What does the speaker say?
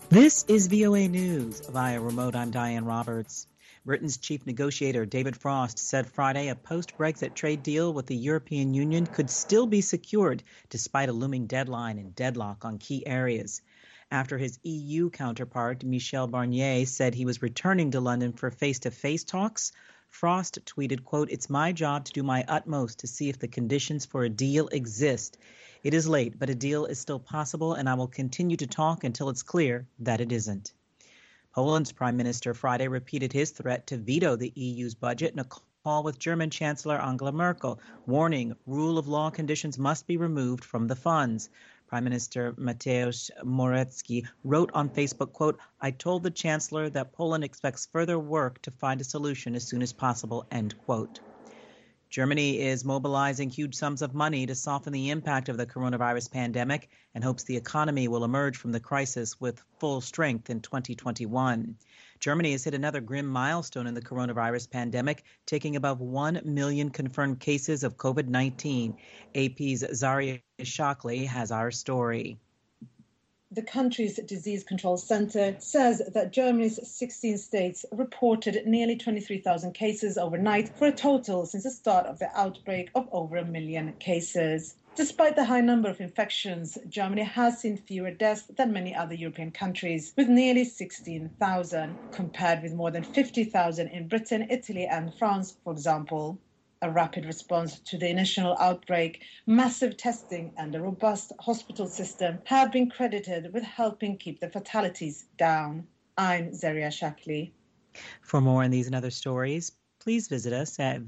This is VOA News. Via remote, I'm Diane Roberts. Britain's chief negotiator, David Frost, said Friday a post-Brexit trade deal with the European Union could still be secured despite a looming deadline and deadlock on key areas. After his EU counterpart, Michel Barnier, said he was returning to London for face-to-face talks, Frost tweeted, quote, "It's my job to do my utmost to see if the conditions for a deal exist. It is late, but a deal is still possible, and I will continue to talk until it's clear that it isn't." Poland's prime minister Friday repeated his threat to veto the EU's budget in a call with German Chancellor Angela Merkel, warning rule of law conditions must be removed from the funds. Prime Minister Mateusz Morawiecki wrote on Facebook, quote, "I told the Chancellor that Poland expects further work to find a solution as soon as possible," end quote. Germany is mobilizing huge sums of money to soften the impact of the coronavirus pandemic and hopes the economy will emerge from the crisis with full strength in 2021. Germany has hit another grim milestone in the coronavirus pandemic, taking above 1 million confirmed cases of COVID-19. AP's Zaria Shockley has our story. The country's disease control center says that Germany's 16 states reported nearly 23,000 cases overnight for a total since the start of the outbreak of over 1 million cases. Despite the high number of infections, Germany has seen fewer deaths than many other European countries, with nearly 16,000, compared with more than 50,000 in Britain, Italy and France, for example. A rapid response to the initial outbreak, massive testing and a robust hospital system have been credited with helping keep the fatalities down. I'm Zaria Shockley. For more on these and other stories, please visit us at